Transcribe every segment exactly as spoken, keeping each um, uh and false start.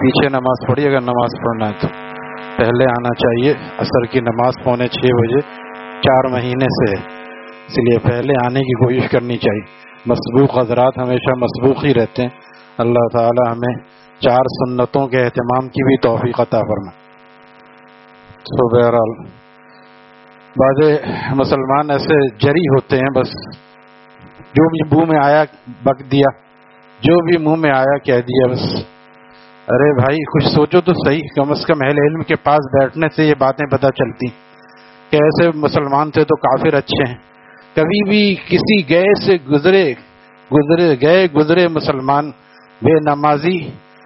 پیچھے نماز پڑھی، اگر نماز پڑھنا ہے تو پہلے آنا چاہیے. عصر کی نماز پونے چھ بجے چار مہینے سے ہے، اس لیے پہلے آنے کی کوشش کرنی چاہیے. مسبوق حضرات ہمیشہ مسبوق ہی رہتے ہیں. اللہ تعالی ہمیں چار سنتوں کے اہتمام کی بھی توفیق عطا فرمائے. تو بہرحال بعض مسلمان ایسے جری ہوتے ہیں، بس جو بھی منہ میں آیا بک دیا، جو بھی منہ میں آیا کہہ دیا بس. ارے بھائی کچھ سوچو تو صحیح، کم از کم اہل علم کے پاس بیٹھنے سے یہ باتیں پتہ چلتی کہ ایسے مسلمان تھے تو کافر اچھے ہیں. کبھی بھی کسی گئے سے گزرے گزرے گئے گزرے مسلمان بے نمازی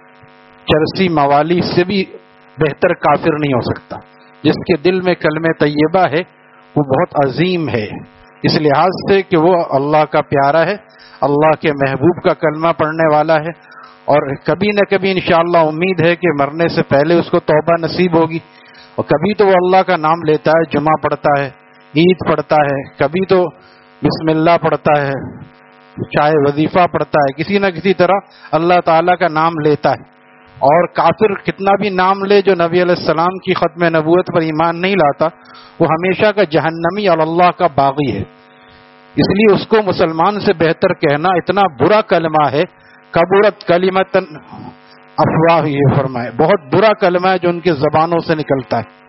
چرسی موالی سے بھی بہتر کافر نہیں ہو سکتا. جس کے دل میں کلمہ طیبہ ہے وہ بہت عظیم ہے، اس لحاظ سے کہ وہ اللہ کا پیارا ہے، اللہ کے محبوب کا کلمہ پڑھنے والا ہے، اور کبھی نہ کبھی انشاءاللہ امید ہے کہ مرنے سے پہلے اس کو توبہ نصیب ہوگی. اور کبھی تو وہ اللہ کا نام لیتا ہے، جمعہ پڑھتا ہے، عید پڑھتا ہے، کبھی تو بسم اللہ پڑھتا ہے، چاہے وظیفہ پڑھتا ہے، کسی نہ کسی طرح اللہ تعالیٰ کا نام لیتا ہے. اور کافر کتنا بھی نام لے جو نبی علیہ السلام کی ختم نبوت پر ایمان نہیں لاتا، وہ ہمیشہ کا جہنمی اور اللہ کا باغی ہے. اس لیے اس کو مسلمان سے بہتر کہنا اتنا برا کلمہ ہے. کبرت کلمۃ افواہ، یہ فرمائے بہت برا کلمہ ہے جو ان کی زبانوں سے نکلتا ہے،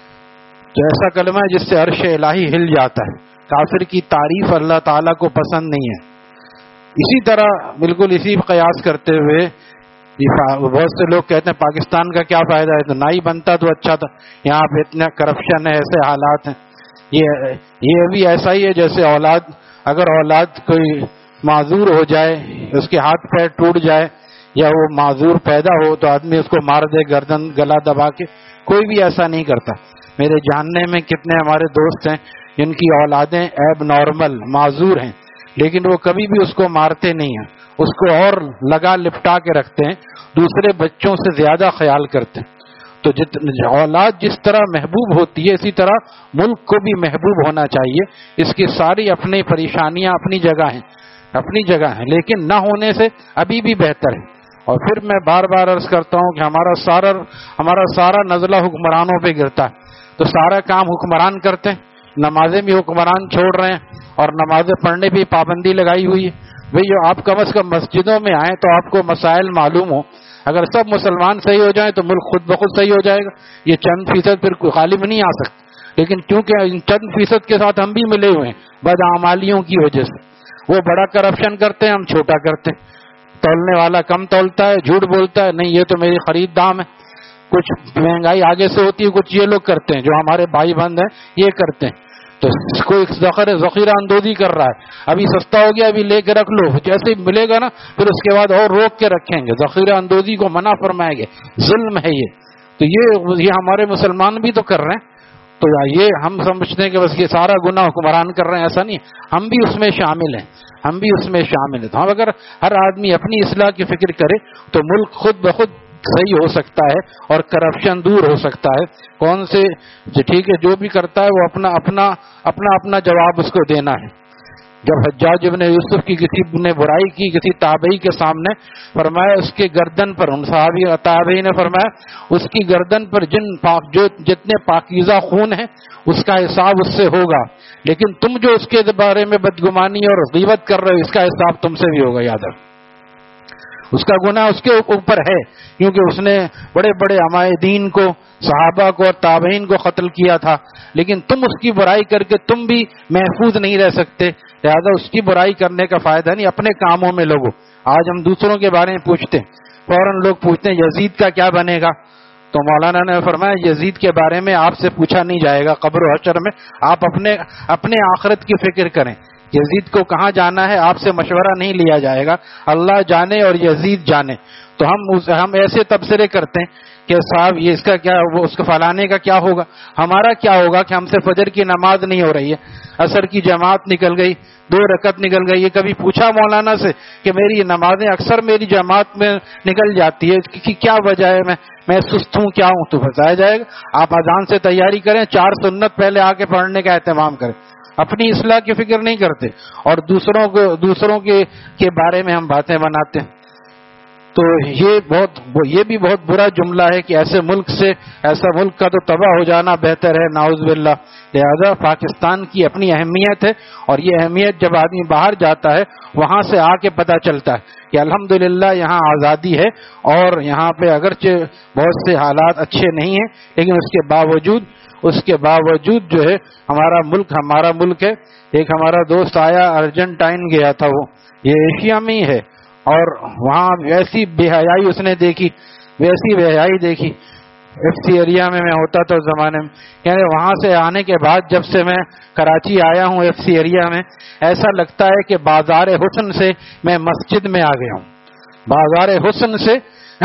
جو ایسا کلمہ ہے جس سے عرش الہی ہل جاتا ہے. کافر کی تعریف اللہ تعالیٰ کو پسند نہیں ہے. اسی طرح بالکل اسی قیاس کرتے ہوئے بہت سے لوگ کہتے ہیں پاکستان کا کیا فائدہ ہے، تو نہ ہی بنتا تو اچھا تھا، یہاں پہ اتنا کرپشن ہے، ایسے حالات ہیں. یہ یہ بھی ایسا ہی ہے جیسے اولاد، اگر اولاد کوئی معذور ہو جائے، اس کے ہاتھ پیر ٹوٹ جائے یا وہ معذور پیدا ہو تو آدمی اس کو مار دے گردن گلا دبا کے. کوئی بھی ایسا نہیں کرتا. میرے جاننے میں کتنے ہمارے دوست ہیں جن کی اولادیں ایب نارمل معذور ہیں، لیکن وہ کبھی بھی اس کو مارتے نہیں ہیں، اس کو اور لگا لپٹا کے رکھتے ہیں، دوسرے بچوں سے زیادہ خیال کرتے ہیں. تو جت اولاد جس طرح محبوب ہوتی ہے اسی طرح ملک کو بھی محبوب ہونا چاہیے. اس کی ساری اپنی پریشانیاں اپنی جگہ ہیں اپنی جگہ ہیں لیکن نہ ہونے سے ابھی بھی بہتر ہے. اور پھر میں بار بار عرض کرتا ہوں کہ ہمارا سارا ہمارا سارا نزلہ حکمرانوں پہ گرتا ہے. تو سارا کام حکمران کرتے ہیں، نمازیں بھی حکمران چھوڑ رہے ہیں اور نمازیں پڑھنے بھی پابندی لگائی ہوئی ہے. بھئی جو آپ کم از کم مسجدوں میں آئیں تو آپ کو مسائل معلوم ہو. اگر سب مسلمان صحیح ہو جائیں تو ملک خود بخود صحیح ہو جائے گا. یہ چند فیصد پھر غالب نہیں آ سکتے، لیکن کیونکہ ان چند فیصد کے ساتھ ہم بھی ملے ہوئے ہیں بدعمالیوں کی وجہ سے. وہ بڑا کرپشن کرتے ہیں، ہم چھوٹا کرتے ہیں. تولنے والا کم تولتا ہے، جھوٹ بولتا ہے، نہیں یہ تو میری خرید دام ہے. کچھ مہنگائی آگے سے ہوتی ہے، کچھ یہ لوگ کرتے ہیں جو ہمارے بھائی بہن ہیں یہ کرتے ہیں. تو اس کو ایک ذخیرہ اندوزی کر رہا ہے، ابھی سستا ہو گیا ابھی لے کے رکھ لو، جیسے ہی ملے گا نا پھر اس کے بعد اور روک کے رکھیں گے. ذخیرہ اندوزی کو منع فرمائیں گے، ظلم ہے یہ. تو یہ یہ ہمارے مسلمان بھی تو کر رہے ہیں. تو یہ ہم سمجھتے ہیں کہ بس یہ سارا گناہ حکمران کر رہے ہیں، ایسا نہیں. ہم بھی اس میں شامل ہیں ہم بھی اس میں شامل ہیں. تو ہم اگر ہر آدمی اپنی اصلاح کی فکر کرے تو ملک خود بخود صحیح ہو سکتا ہے اور کرپشن دور ہو سکتا ہے. کون سے ٹھیک ہے جو بھی کرتا ہے وہ اپنا اپنا اپنا اپنا جواب اس کو دینا ہے. جب حجاج ابن یوسف کی کسی نے برائی کی کسی تابعی کے سامنے، فرمایا اس کے گردن پر، ان صحابی تابعی نے فرمایا اس کی گردن پر جن پاک جو جتنے پاکیزہ خون ہیں اس کا حساب اس سے ہوگا، لیکن تم جو اس کے بارے میں بدگمانی اور غیبت کر رہے ہو اس کا حساب تم سے بھی ہوگا. یاد رکھ، اس کا گناہ اس کے اوپر ہے کیونکہ اس نے بڑے بڑے علماء دین کو، صحابہ کو اور تابعین کو قتل کیا تھا، لیکن تم اس کی برائی کر کے تم بھی محفوظ نہیں رہ سکتے. لہذا اس کی برائی کرنے کا فائدہ نہیں، اپنے کاموں میں لوگوں. آج ہم دوسروں کے بارے میں پوچھتے ہیں، فوراً لوگ پوچھتے ہیں یزید کا کیا بنے گا. تو مولانا نے فرمایا یزید کے بارے میں آپ سے پوچھا نہیں جائے گا قبر و حشر میں. آپ اپنے اپنے آخرت کی فکر کریں. یزید کو کہاں جانا ہے آپ سے مشورہ نہیں لیا جائے گا، اللہ جانے اور یزید جانے. تو ہم ہم ایسے تبصرے کرتے ہیں کہ صاحب یہ اس کا کیا، وہ اس کا فلانے کا کیا ہوگا. ہمارا کیا ہوگا کہ ہم سے فجر کی نماز نہیں ہو رہی ہے، عصر کی جماعت نکل گئی، دو رکعت نکل گئی. یہ کبھی پوچھا مولانا سے کہ میری نمازیں اکثر میری جماعت میں نکل جاتی ہے کہ کیا وجہ ہے، میں میں سست ہوں کیا ہوں؟ تو بتایا جائے گا. آپ اذان سے تیاری کریں، چار سنت پہلے آ کے پڑھنے کا اہتمام کریں. اپنی اصلاح کی فکر نہیں کرتے اور دوسروں کو دوسروں کے کے بارے میں ہم باتیں بناتے ہیں. تو یہ بہت یہ بھی بہت برا جملہ ہے کہ ایسے ملک سے ایسا ملک کا تو تباہ ہو جانا بہتر ہے، نعوذ باللہ۔ لہذا پاکستان کی اپنی اہمیت ہے، اور یہ اہمیت جب آدمی باہر جاتا ہے وہاں سے آ کے پتہ چلتا ہے کہ الحمدللہ یہاں آزادی ہے، اور یہاں پہ اگرچہ بہت سے حالات اچھے نہیں ہیں لیکن اس کے باوجود اس کے باوجود جو ہے ہمارا ملک ہمارا ملک ہے۔ ایک ہمارا دوست آیا، ارجنٹائن گیا تھا، وہ یہ ایشیا میں ہی ہے، اور وہاں ویسی بے حیائی اس نے دیکھی، ویسی بے حیائی دیکھی۔ ایف سی ایریا میں میں ہوتا تھا اس زمانے میں، یعنی وہاں سے آنے کے بعد جب سے میں کراچی آیا ہوں ایف سی ایریا میں، ایسا لگتا ہے کہ بازار حسن سے میں مسجد میں آ گیا ہوں۔ بازار حسن سے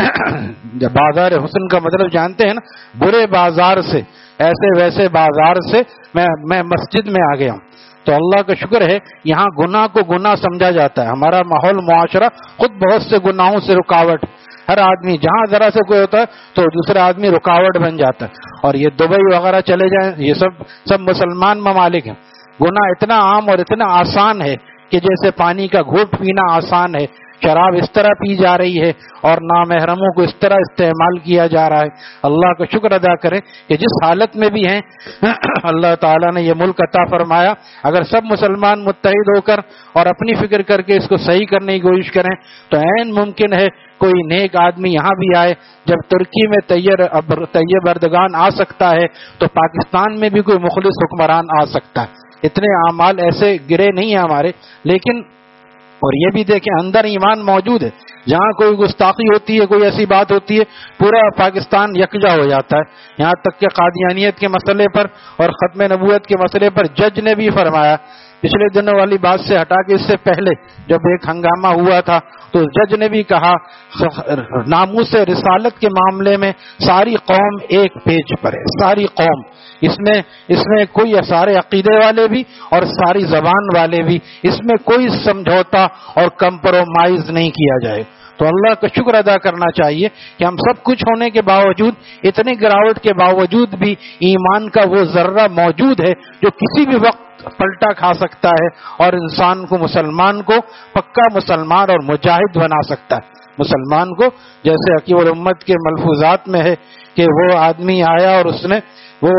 بازار حسن کا مطلب جانتے ہیں نا، برے بازار سے، ایسے ویسے بازار سے میں میں مسجد میں آ گیا ہوں۔ تو اللہ کا شکر ہے یہاں گناہ کو گناہ سمجھا جاتا ہے۔ ہمارا ماحول معاشرہ خود بہت سے گناہوں سے رکاوٹ، ہر آدمی جہاں ذرا سے کوئی ہوتا ہے تو دوسرا آدمی رکاوٹ بن جاتا ہے۔ اور یہ دبئی وغیرہ چلے جائیں، یہ سب سب مسلمان ممالک ہیں، گناہ اتنا عام اور اتنا آسان ہے کہ جیسے پانی کا گھونٹ پینا آسان ہے، شراب اس طرح پی جا رہی ہے اور نامحرموں کو اس طرح استعمال کیا جا رہا ہے۔ اللہ کا شکر ادا کریں کہ جس حالت میں بھی ہیں اللہ تعالیٰ نے یہ ملک عطا فرمایا۔ اگر سب مسلمان متحد ہو کر اور اپنی فکر کر کے اس کو صحیح کرنے کی کوشش کریں تو عین ممکن ہے کوئی نیک آدمی یہاں بھی آئے۔ جب ترکی میں طیب اردگان آ سکتا ہے تو پاکستان میں بھی کوئی مخلص حکمران آ سکتا ہے۔ اتنے اعمال ایسے گرے نہیں ہیں ہمارے، لیکن اور یہ بھی دیکھیں اندر ایمان موجود ہے۔ جہاں کوئی گستاخی ہوتی ہے، کوئی ایسی بات ہوتی ہے، پورا پاکستان یکجا ہو جاتا ہے۔ یہاں تک کہ قادیانیت کے مسئلے پر اور ختم نبوت کے مسئلے پر جج نے بھی فرمایا، پچھلے دنوں والی بات سے ہٹا کے اس سے پہلے جب ایک ہنگامہ ہوا تھا تو جج نے بھی کہا ناموس رسالت کے معاملے میں ساری قوم ایک پیج پر ہے، ساری قوم، اس میں اس میں کوئی سارے عقیدے والے بھی اور ساری زبان والے بھی، اس میں کوئی سمجھوتا اور کمپرومائز نہیں کیا جائے۔ تو اللہ کا شکر ادا کرنا چاہیے کہ ہم سب کچھ ہونے کے باوجود، اتنی گراوٹ کے باوجود بھی ایمان کا وہ ذرہ موجود ہے جو کسی بھی وقت پلٹا کھا سکتا ہے اور انسان کو، مسلمان کو پکا مسلمان اور مجاہد بنا سکتا ہے۔ مسلمان کو جیسے حکیم الامت کے ملفوظات میں ہے کہ وہ آدمی آیا اور اس نے وہ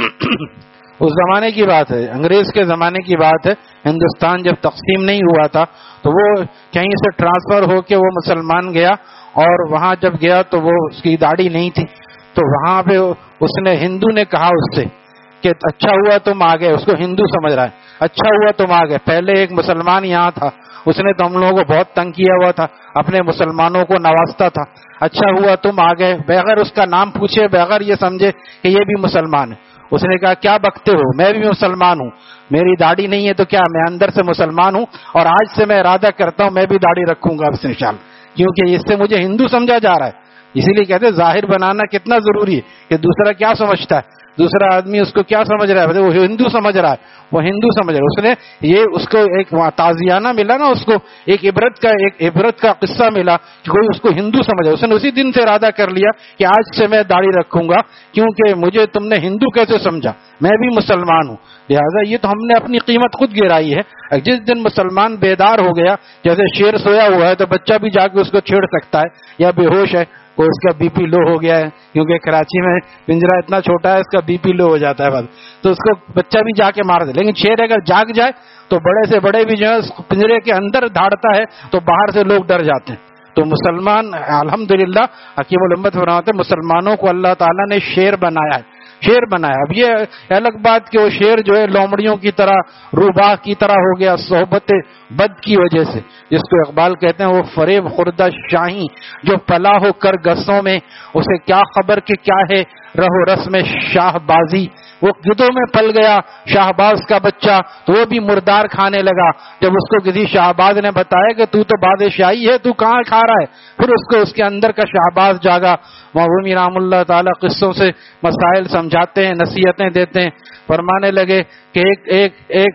اس زمانے کی بات ہے، انگریز کے زمانے کی بات ہے، ہندوستان جب تقسیم نہیں ہوا تھا تو وہ کہیں سے ٹرانسفر ہو کے وہ مسلمان گیا، اور وہاں جب گیا تو وہ اس کی داڑھی نہیں تھی، تو وہاں پہ اس نے ہندو نے کہا اس سے کہ اچھا ہوا تم آ گئے، اس کو ہندو سمجھ رہا ہے، اچھا ہوا تم آ گئے، پہلے ایک مسلمان یہاں تھا، اس نے تو ہم لوگوں کو بہت تنگ کیا ہوا تھا، اپنے مسلمانوں کو نوازتا تھا، اچھا ہوا تم آ گئے، بغیر اس کا نام پوچھے، بغیر یہ سمجھے کہ یہ بھی مسلمان ہے۔ اس نے کہا کیا بکتے ہو، میں بھی مسلمان ہوں، میری داڑھی نہیں ہے تو کیا، میں اندر سے مسلمان ہوں، اور آج سے میں ارادہ کرتا ہوں میں بھی داڑھی رکھوں گا اس نشان، کیونکہ اس سے مجھے ہندو سمجھا جا رہا ہے۔ اسی لیے کہتے ہیں ظاہر بنانا کتنا ضروری ہے کہ دوسرا کیا سمجھتا ہے، دوسرا آدمی اس کو کیا سمجھ رہا ہے، وہ ہندو سمجھ رہا ہے، وہ ہندو سمجھ رہا ہے۔ اس نے یہ اس کو ایک تعزیانہ ملا نا، اس کو ایک عبرت کا ایک عبرت کا قصہ ملا کہ کوئی اس کو ہندو سمجھا، اس نے اسی دن سے ارادہ کر لیا کہ آج سے میں داڑھی رکھوں گا، کیونکہ مجھے تم نے ہندو کیسے سمجھا، میں بھی مسلمان ہوں۔ لہٰذا یہ تو ہم نے اپنی قیمت خود گرائی ہے۔ جس دن مسلمان بیدار ہو گیا، جیسے شیر سویا ہوا ہے تو بچہ بھی جا کے اس کو چھیڑ سکتا ہے، یا بے ہوش ہے کوئی، اس کا بی پی لو ہو گیا ہے، کیونکہ کراچی میں پنجرا اتنا چھوٹا ہے اس کا بی پی لو ہو جاتا ہے بس، تو اس کو بچہ بھی جا کے مار دے۔ لیکن شیر اگر جاگ جائے تو بڑے سے بڑے بھی جو ہے پنجرے کے اندر دھاڑتا ہے تو باہر سے لوگ ڈر جاتے ہیں۔ تو مسلمان الحمدللہ حکیم الامت فرماتے ہیں مسلمانوں کو اللہ تعالیٰ نے شیر بنایا ہے، شیر بنایا۔ اب یہ الگ بات کہ وہ شیر جو ہے لومڑیوں کی طرح، روباہ کی طرح ہو گیا صحبت بد کی وجہ سے، جس کو اقبال کہتے ہیں وہ فریب خوردہ شاہی جو پلا ہو کر گسوں میں، اسے کیا خبر کہ کیا ہے رہو رس میں شاہ بازی۔ وہ گدوں میں پل گیا شاہباز کا بچہ تو وہ بھی مردار کھانے لگا۔ جب اس کو کسی شاہباز نے بتایا کہ تو تو بادشاہی ہے، تو کہاں کھا رہا ہے، پھر اس کو اس کے اندر کا شاہباز جاگا۔ مولانا رحم اللہ تعالیٰ قصوں سے مسائل سمجھاتے ہیں، نصیحتیں دیتے ہیں، فرمانے لگے کہ ایک ایک ایک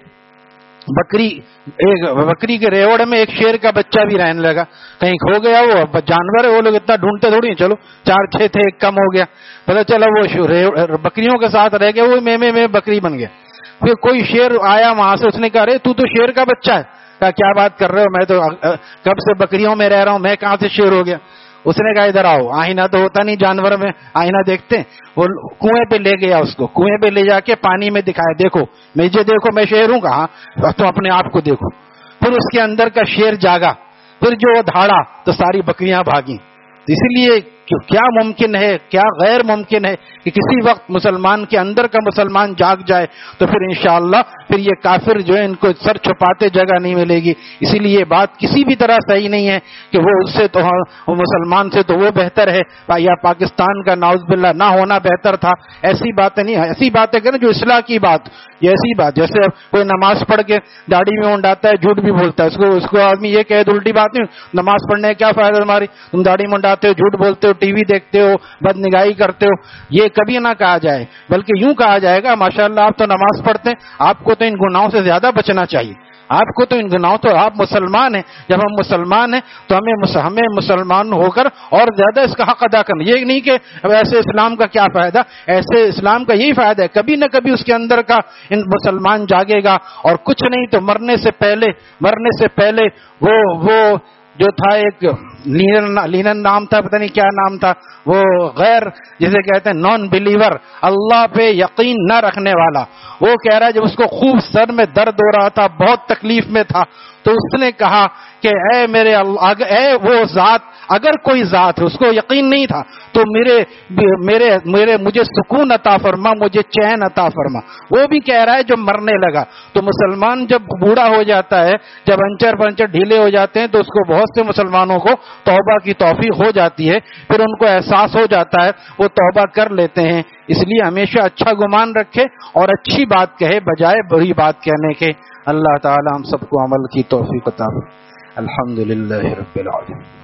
بکری ایک بکری کے ریوڑ میں ایک شیر کا بچہ بھی رہنے لگا، کہیں کھو گیا، وہ جانور ہے، وہ لوگ اتنا ڈھونڈتے تھوڑی ہیں، چلو چار چھ تھے ایک کم ہو گیا، پتہ چلا وہ بکریوں کے ساتھ رہ گیا، وہ میں میں میں بکری بن گیا۔ پھر کوئی شیر آیا وہاں سے، اس نے کہا ارے تو تو شیر کا بچہ ہے، کہا کیا بات کر رہے ہو، میں تو کب سے بکریوں میں رہ رہا ہوں، میں کہاں سے شیر ہو گیا۔ اس نے کہا ادھر آؤ. آئینہ تو ہوتا نہیں جانور میں, آئینہ دیکھتے ہیں. وہ کنویں پہ لے گیا اس کو, کنویں پہ لے جا کے پانی میں دکھایا, دیکھو مجھے دیکھو میں شیر ہوں کہاں, تم اپنے آپ کو دیکھو. پھر اس کے اندر کا شیر جاگا, پھر جو دھاڑا تو ساری بکریاں بھاگیں. اسی لیے کیا ممکن ہے, کیا غیر ممکن ہے کہ کسی وقت مسلمان کے اندر کا مسلمان جاگ جائے تو پھر انشاءاللہ پھر یہ کافر جو ہے ان کو سر چھپاتے جگہ نہیں ملے گی. اسی لیے یہ بات کسی بھی طرح صحیح نہیں ہے کہ وہ اس سے تو وہ مسلمان سے تو وہ بہتر ہے یا پاکستان کا نعوذ باللہ نہ ہونا بہتر تھا. ایسی باتیں نہیں, ایسی باتیں کریں جو اصلاح کی بات. یہ ایسی بات جیسے کوئی نماز پڑھ کے داڑھی میں منڈاتا ہے, جھوٹ بھی بولتا ہے, اس کو اس کو آدمی یہ کہے تو الٹی بات نہیں. نماز پڑھنے کا کیا فائدہ تمہاری, تم داڑھی منڈاتے ہو, جھوٹ بولتے ہو, ٹی وی دیکھتے ہو, بد نگاہی کرتے ہو. یہ کبھی نہ کہا جائے, بلکہ یوں کہا جائے گا ماشاءاللہ آپ تو نماز پڑھتے ہیں, آپ کو تو ان گناہوں سے زیادہ بچنا چاہیے. آپ کو تو ان گناہوں تو آپ مسلمان ہیں, جب ہم مسلمان ہیں تو ہمیں ہمیں مسلمان ہو کر اور زیادہ اس کا حق ادا کرنا. یہ نہیں کہ ایسے اسلام کا کیا فائدہ, ایسے اسلام کا یہی فائدہ ہے کبھی نہ کبھی اس کے اندر کا ان مسلمان جاگے گا. اور کچھ نہیں تو مرنے سے پہلے مرنے سے پہلے وہ وہ جو تھا ایک لینن لینن نام تھا, پتہ نہیں کیا نام تھا, وہ غیر جسے کہتے ہیں نان بلیور, اللہ پہ یقین نہ رکھنے والا, وہ کہہ رہا ہے جب اس کو خوب سر میں درد ہو رہا تھا, بہت تکلیف میں تھا, تو اس نے کہا کہ اے میرے اللہ, اے وہ ذات, اگر کوئی ذات ہے, اس کو یقین نہیں تھا, تو میرے میرے میرے مجھے سکون عطا فرما, مجھے چین عطا فرما. وہ بھی کہہ رہا ہے جو مرنے لگا. تو مسلمان جب بوڑھا ہو جاتا ہے, جب انچر پنچر ڈھیلے ہو جاتے ہیں, تو اس کو بہت سے مسلمانوں کو توبہ کی توفیق ہو جاتی ہے, پھر ان کو احساس ہو جاتا ہے, وہ توبہ کر لیتے ہیں. اس لیے ہمیشہ اچھا گمان رکھے اور اچھی بات کہے بجائے بری بات کہنے کے. اللہ تعالی ہم سب کو عمل کی توفیق عطا فرمائے. الحمدللہ رب العالمین.